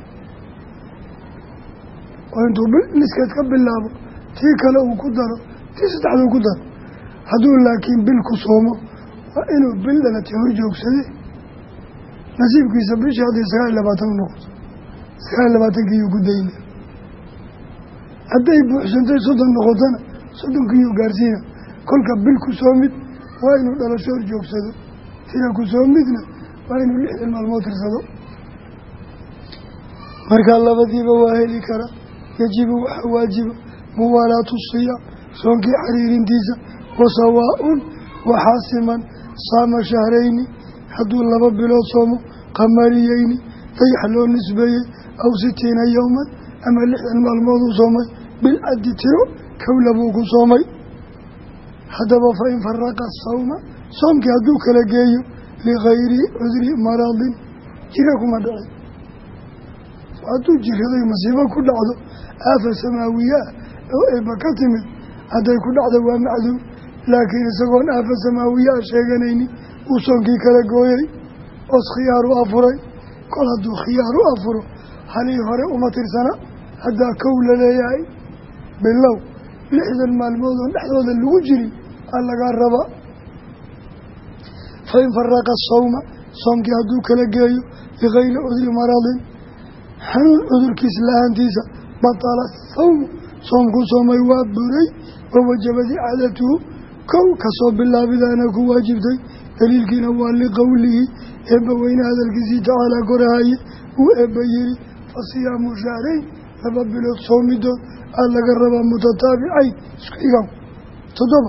oo intuu bil niskeed ka bilaabo tii kale uu ku daro tii saddexduu ku daro hadduu laakiin bil ku soomo waa inuu bil dhalatay hor joogsade nasiibkiisa bishii haddii sagaal iyo labaatan u noqoto sagaal iyo labaatankiiyuu ku dayna hadday buuxsantay soddon noqotona soddonkiiyuu gaarsiina kolka bil ku soo mid waa inuu dhalasho hor joogsado tira ku soo midna waa inuu lixdan maalmood tirsado markaa labadiiba waa heli kara yajibu waxaa waajiba muwaalaatu siyaam soonkii xariirintiisa wasawaa-un waxaa siman saama shahrayni hadduu laba bilood soomo qamariyeyni dayax loo nisbeeyey aw sitiina yowman ama lixdan maalmood uu soomay bilcaddi tiro kowla buu ku soomay haddaba fa in faraqa sawma soomkii hadduu kala geeyo ligayri cudri maradin jira kuma dhacin hadduu jiraday masiibo ku dhacdo aafa samaawiyaa oo eeba ka timid hadday ku dhacdo waa macduum laakiin isagoon aafa samaawiyaa sheeganayni uu soonkii kala gooyey oos khiyaaru afuray kol hadduu khiyaaru afuro halii hore uma tirsana haddaa kow la leeyahay bilow lixdan maalmood oon dhexdooda lagu jirin aa lagaa rabaa fa in faraqa sawma soomkii hadduu kala geeyo ligayri cudri maradin xanuun cudurkiis la-aantiisa batala sawmu soomkuu soomay waa buray wawajabad icaadatuhu kow kasoo bilaabidaana ku waajibtay daliilkiina waa liqowlihi eebba weyne hadalkiisii tacaalaa korahaye uu eebba yidhi fa siyaamu shahrayn laba bilood soomidood aa laga rabaa mutataabicayn isku xigan toddoba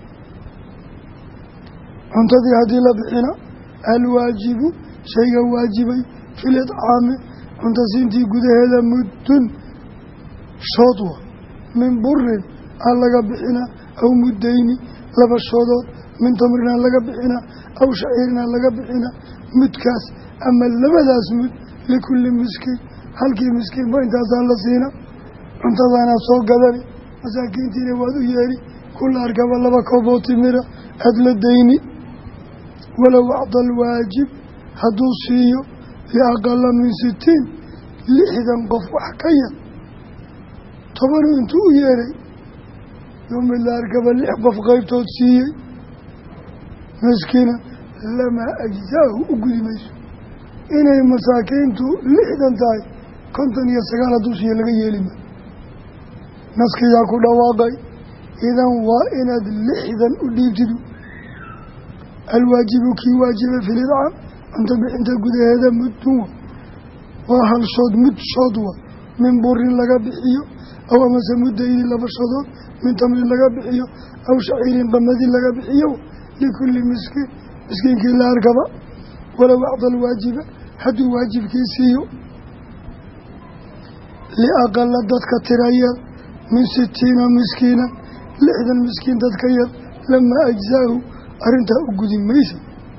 cuntadii haddii la bixina alwaajibu shayga waajibay fil idcaami cunta siintii gudaheeda muddun shoodwa min burin aa laga bixina aw muddayni laba shoodood min tamrinaa laga bixina aw shaciirinaa laga bixina mudkaas ama labadaas mud likulli miskiin halkii miskiinba intaasaa la siina cuntadaanaa soo gadani masaakiintiina waad u yeeri kula arkaba laba kooboo timira aada la dayni walow acda alwaajib hadduu siiyo liaqala min sitiin lixdan qof wax ka yar tobanuu intuu u yeeray yoomid la arkaba lix qof qaybtood siiyey miskiina lamaa ajzaahu u gudi mayso inay masaakiintu lixdan tahay konton iyo sagaal hadduu siiyo laga yeelima naskiyaa ku dhawaaqay idan waa inaad lixdan u dhiibtidu alwaajibu kii waajibay filidcaam cunto bixinta gudaheeda mudduwa waa hal shood mud shood wa min burin laga bixiyo aw amase muddayni laba shodood min tamrin laga bixiyo aw shaciirin qamadin laga bixiyo likulli miskiin miskiinkii la arkaba walow acda alwaajiba hadduu waajibkii siiyo liaqala dadka tira yar min sitiina miskiina lixdan miskiin dadka yar lamaa ajzaahu arrintaa u gudi maysa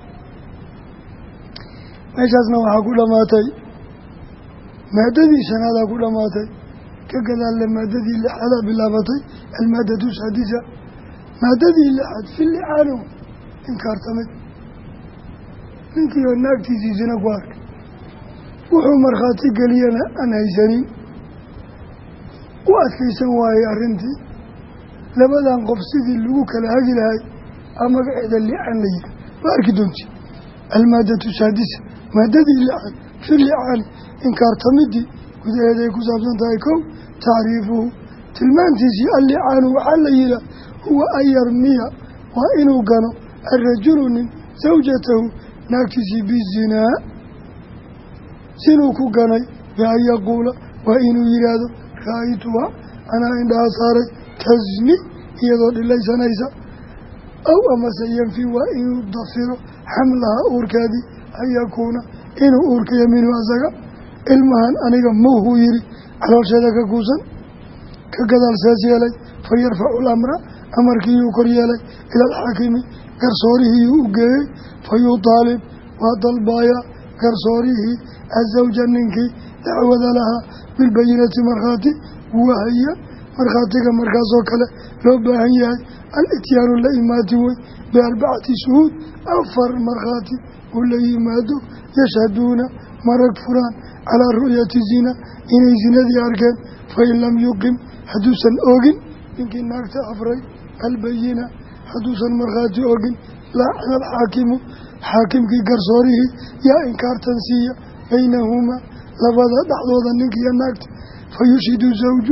meeshaasna waxaa ku dhammaatay maadadii shanaadaa ku dhammaatay ka gadaalle maadadii lixaadaa bilaabatay almaadatu saadisa maadadii lixaad fi licaano inkaartamid ninkii oo naagtiisiisina ku arkay wuxuu markhaati geliyana aan haysanin u adkaysan waayey arrintii labadan qof sidii lagu kala hagi lahay a magaceeda licaan la yihi waa arki doonti almaadatu saadisa maadadii lixaad fi licaani inkaartamidii gudaheeday ku saabsan tahay kow tacriifuhu tilmaantiisii allicaanu waxaa la yihaa huwa an yarmiya waa inuu gano arajulu nin sawjatahu naagtiisii bizinaa sinuu ku ganay bian yaquula waa inuu yidhaahdo ra-aytuha anaa indhaha saaray tasni iyadoo dhilaysanaysa aw amase yanfi waa inuu dafiro xamlaha uurkeedii an yakuuna inuu uurkayo minhu asaga ilmahan aniga mawhuu yihi caloosheeda ka kuusan ka gadaal sees yeelay fa yarfacu lamra amarkiiyuu kor yeelay ila alxaakimi garsoorihiyuu u geeyey fa yutaalib waa dalbaaya garsoorihii azawja ninkii dacwada lahaa bilbayinati markhaati wahaya markhaatiga markaasoo kale loo baahan yahay al-ityaanu la imaati wey biarbacati shuhuud afar markhaati uu la yimaado yashhaduuna marag furaan calaa ru'yati zina inay zinadii arkeen fain lam yuqim hadduusan oogin ninkii naagta afray albayina hadduusan markhaati oogin laaxna alxaakimu xaakimkii garsoorihii yaa inkaartan siiya baynahumaa labada dhexdooda ninkiiyo naagta fa yushhidu zawju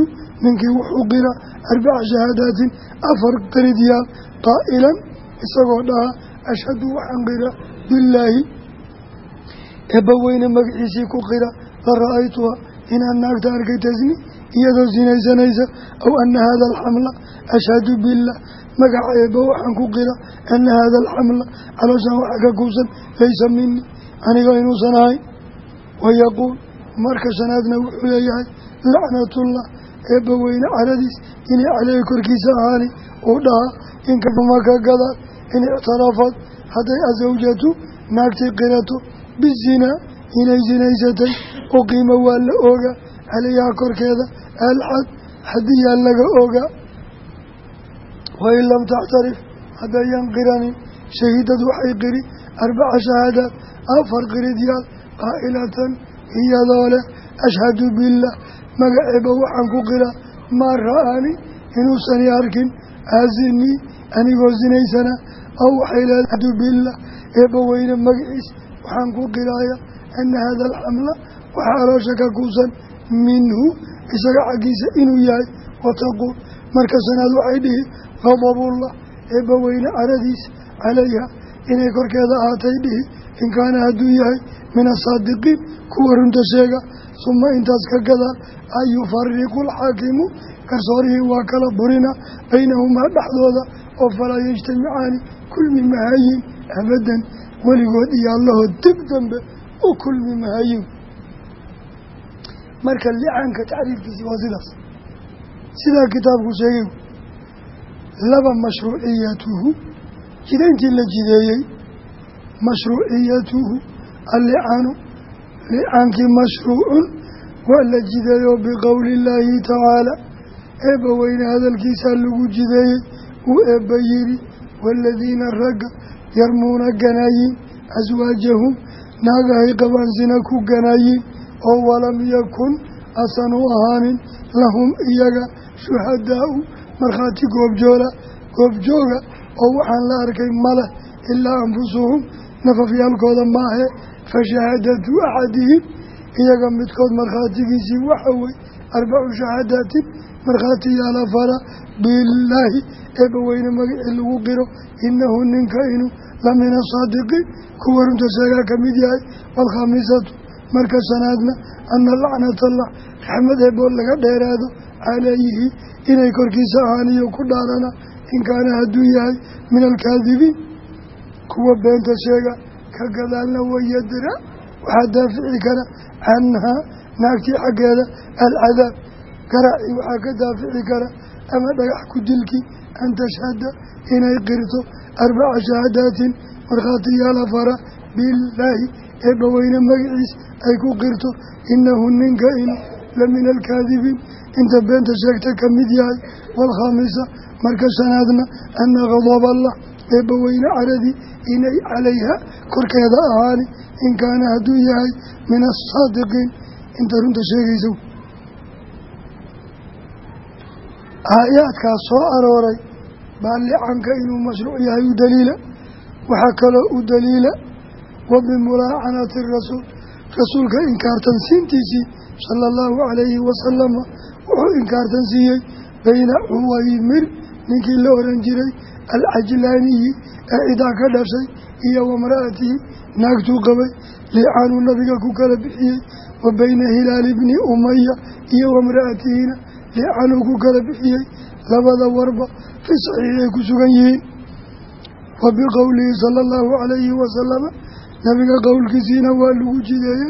ninkii wuxuu qira arbaca shahaadaatin afar qiridyaal qaa'ilan isagoo dhaha ashhadu waxaan qira billaahi eebbaweyne magaciisii ku qira la ra-aytuha inaan naagta arkay tasni iyadoo sinaysanaysa aw ana haada alxamla ashhadu billah magaca eebba waxaan ku qira ana haada alxamla calooshaan waxa ka kuusan laysa minii aniga inuusan ahayn wayaquul marka shanaadna wuxuu leeyahay lacnatullah eebbaweyne caradiis inay caleyhi korkiisa ahaani uu dhaha inkafama ka gadaal in ictarafad hadday asawjatu naagtii qirato bizinaa inay sinaysatay uqiima waa la oogaa caleyhaa korkeeda alxad xadiyaa laga oogaa wain lam taxtarif haddayan qiranin shahiidad waxay qiri arbaca shahaadaad afar qiridyaal qaa'ilatan iyadoo leh ashhadu billah magaceeba waxaan ku qira maa ra-ani inuusani arkin aasinii anigoo sinaysana aw waxay leedahay ashhadu billah eebbaweyne magaciis waxaan ku qiraaya ana haada alxamla waxaa aloosha ka kuusan minhu isaga xaggiisa inuu yahay wataquul marka shanaad waxay dhihi qadabullah eebbaweyne caradiis calayha inay korkeeda ahaatay dhihi in kaana hadduu yahay min asaadiqiin kuwa runta sheega suma intaas ka gadaal an yufariqu alxaakimu garsoorihii waa kala burina baynahumaa dhexdooda oo falaa yajtamicaani kulmi mahayin abadan weligood iyo allahood dib dambe u kulmi mahayin marka licaanka tacriifkiisii waa sidaas sidaa kitaabku sheegay laba mashruuciyatuhu jidayntii la jideeyey mashruuciyatuhu allicaanu licaankii mashruucun waa la jideeyo biqowli illaahi tacaala eebbaweyne hadalkiisaa lagu jideeyey uu eebba yidhi waaladiina ragga yarmuuna ganaayiin aswaajahum naagahay qabaan sina ku ganaayiin oo walam yakun asan u ahaanin lahum iyaga shuhadaau markhaati goobjoola goobjooga oo waxaan la arkay maleh ilaa anfusuhum nafafyaalkooda maahe fa shahaadatu axadihim iyaga midkood markhaatigiisii waxa wey arbacu shahaadaatin markhaatiyaal afara billaahi eebbaweyne magacii lagu qiro inahu ninka inuu la min asaadiqiin kuwa runta sheegaa ka mid yahay waalkhamiisatu marka shanaadna ana lacnatallah raxmad eeboo laga dheeraado calayhi inay korkiisa ahaaniyo ku dhaarana in kaana hadduu yahay min alkaadibiin kuwa beenta sheega ka gadaalna wayadra waxaa daafici kara canhaa naagtii xaggeeda alcadaab garaaci waxaa ka daafici kara ama dhagax ku dilkii an tashhada inay qirto arbaca shahaadaatin markhaatiyaal afara billaahi eebbaweyne magaciis ay ku qirto inahu ninka inu la min alkaadibiin inta beenta sheegta ka mid yahay waalkhaamisa marka shanaadna ana qadaballah eebbaweyne caradii inay calayha korkeeda ahaani in kaana hadduu yahay min asaadiqiin inta runta sheegaysa aayaadkaas soo arooray baa licanka inuu mashruuc yahay u daliila waxaa kaloo u daliila wa bimulaacanati rasuul rasuulka inkaartan siintiisii sala allahu calayhi wasalama wuxuu inkaartan siiyey bayna cuwaymir ninkii la oran jiray alcajlaaniyi ee cidaa ka dhashay iyo wamra'atihi naagtuu qabay licaanuu nabiga ku kala bixiyey wa bayna hilaali bni umaya iyo wamra'atihina licaanuu ku kala bixiyey labada warba fi saxiix ay ku sugan yihiin wa biqowlihi sala allahu calayhi wasalama nabiga qowlkiisiina waa lagu jideeyey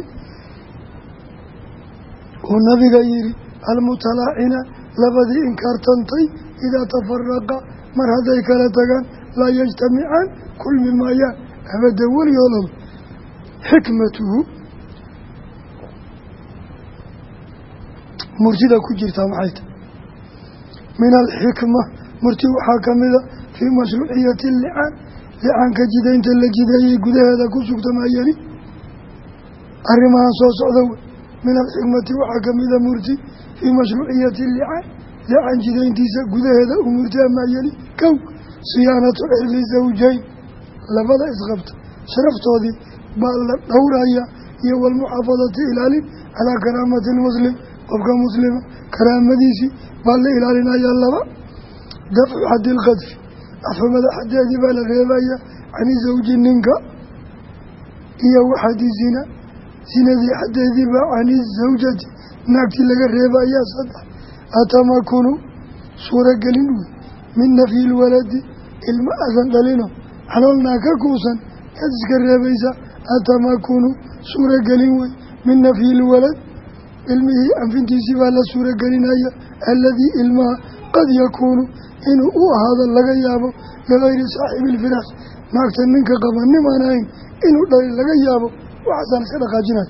uu nabiga yidhi almutalaacina labadii inkaartantay idaa tafaraqa mar hadday kala tagaan laa yajtamicaan kulmi maayaan abadda weligoodaba xikmatuhu murtida ku jirtaa maxay tahay min alxikma murti waxaa ka mida fii mashruuciyati licaan licaanka jidaynta la jideeyey gudaheeda ku sugtamayani arrimahan soo socda wey min alxikmati waxaa ka mida murti fii mashruuciyati licaan licaan jidayntiisa gudaheeda u murti amayani kow siyaanatu cirli zawjayn labada isqabta sharaftoodii baa la dhowraya iyo walmuxaafadati ilaalin calaa karaamati lmuslim qofka muslima karaamadiisii baa la ilaalinayaa. laba dafcu xaddi ilqadfi afxumada xaddeedii baa la reebayaa cani zawji ninka iyo waxadi zina zinadii xaddeedii baa cani zawjati naagtii laga reebayaa. saddex atamakunu suuragelin wey min nafyi lwaladi ilma adan dhalino xaloolnaa ka kuusan yaad iska reebaysaa. atamakunu suuragelin wey min nafyi lwalad ilmihii anfintiisii baa la suuragelinaya alladii ilmaha qad yakuunu inuu u ahaado laga yaabo ligayri saaxibi ilfiraash naagta ninka qaba nimaan ahayn inuu dhali laga yaabo waxaasaan iska dhaqaajinayo.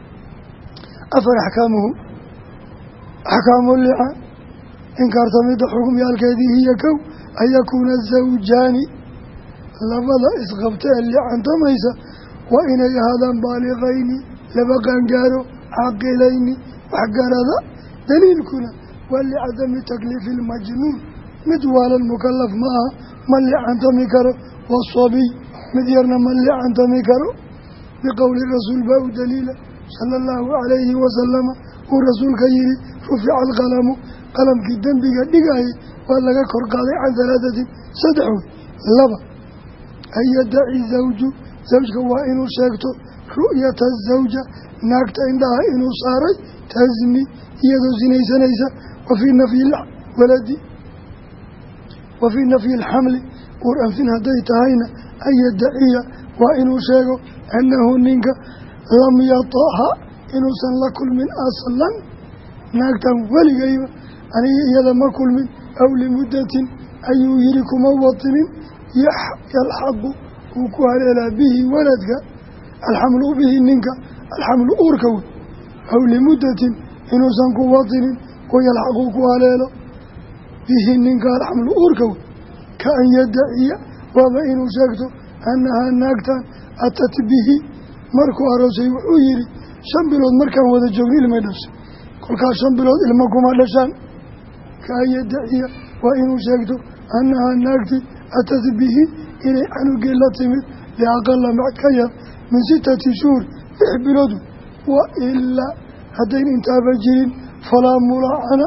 afar axkaamuhu axkaamu lica inkaartamida xukumyaalkeedii hiyo kow an yakuuna zawjaani labada isqabta ee licantamaysa waa inay ahaadaan baaliqayni laba qaangaaro caaqilayni waxgarada. daliilkuna waa licadami takliifi ilmajnuun mid waalan mukalaf ma aha ma licantami karo wasabiy mid yarna ma licantami karo. biqowli rasuul baa u daliila sala allahu calayhi wasalama uu rasuulka yihi rufica alqalamu qalamkii dembiga dhigayay waa laga kor qaaday can halaadatin saddex wey. laba an yadaci zawju zawjka waa inuu sheegto ru'yata zawja naagta indhaha inuu saaray tasni iyadoo sinaysanaysa. wa fii nafyi waladi wa fii nafyi alxamli uur anfin hadday tahayna an yadaciya waa inuu sheego annahu ninka lam yataha inuusan la kulmin aslan naagtan weligayba aniga iyada ma kulmin aw limuddatin ayuu yihi kuma watinin yalxaqu uu ku haleelaa bihi waladka alxamlu bihi ninka alxamlu uurka wey aw limuddatin inuusan ku watinin oo yalxaqu ku haleelo bihi ninka alxamlu uurka wey. ka an yadaciya waaba inuu sheegto annahaa naagtan atat bihi markuu aroosay wuxuu yihi shan bilood markaan wada joogno ilmay dhashay kolkaas shan bilood ilmo kuma dhashaan. ka an yadaciya waa inuu sheegto annahaa naagti atat bihi inay canugii la timid liaqala mac ka yar min sitati shuhur lix biloodu wa ilaa haddayn intaaba jirin falaa mulacana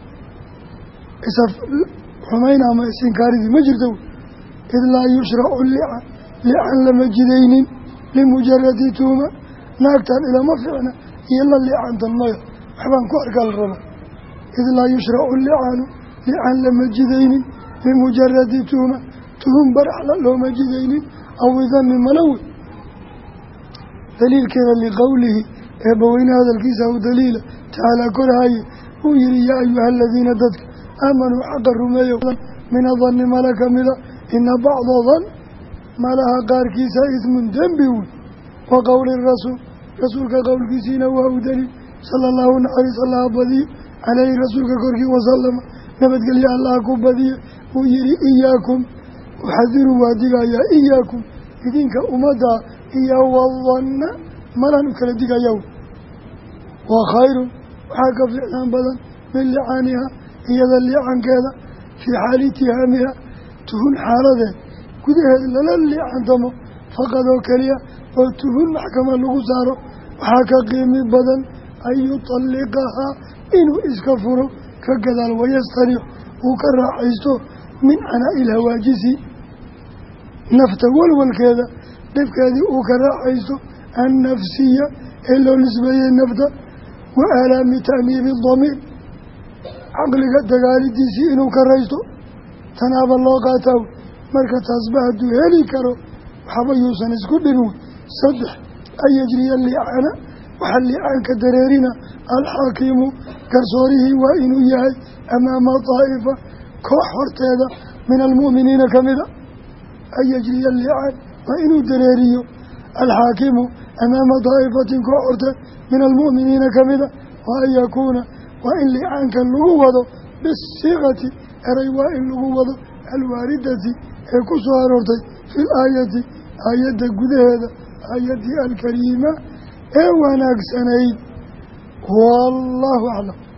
isa xumayn ama isinkaaridii ma jirto id laa yushracu lican lican lama jidaynin limujaradi tuuma naagtan ilama ficna iyo la licantan maya waxbaan ku arkaa la raba. id laa yushracu licanu lican lama jidaynin limujaradi tuuma tuhum baraxla looma jidaynin aw idani malawi. daliilkeeda liqowlihi eebbaweyne hadalkiisa u daliila tacaalaa korhaye uu yihi yaa ayuha aladiina dadka aamanuu xaqa rumeeyo min adanni mala ka mida ina bacda dan malaha qaarkiisa ismun dembi wey. wa qowli rasuul rasuulka qowlkiisiina waa u daliil sala allahu naxariis allaha badiye caleyhi rasuulka korkii wasalama nabadgelye allaha ku badiye uu yihi iyaakum uxadiru waa digayaa iyaakum idinka ummaddaa iyo wadanna malan u kala digayaa waa khayrun waxaa ka fiicnaan badan min licaaniha iyada liicankeeda fii xaali itihaamiha tuhun xaaladeed gudaheed lala liicantamo faqad oo keliya oo tuhun maxkama lagu saaro waxaa ka qiimi badan an yutalliqahaa inuu iska furo ka gadaal wayastariix uu ka raaxaysto min canaa'i ilhawaajisi nafta walwalkeeda dhibkeedii uu ka raaxaysto annafsiya ee loo nisbeeyey nafta wa aalaami ta'niibi damiir caqliga dagaalidiisii inuu ka raysto tanaaba loo qaataa marka taasba hadduu heli karo waxba yuusan isku dhibin. saddex an yajriya liicana waxaa liicaanka dareerina alxaakimu garsoorihii waa inuu yahay amaama daa'ifa koox horteeda min almu'miniina ka mida. an yajriya liicaan waa inuu dareeriyo alxaakimu amaama daa'ifatin koox horteed min almu'miniina ka mida. wa an yakuuna waa in liicaanka lagu wado bisiiqati eray waa in lagu wado alwaaridati ee ku soo aroortay fi laayati aayadda gudaheeda aayaddii alkariima ee wanaagsanayd. wallaahu aclam.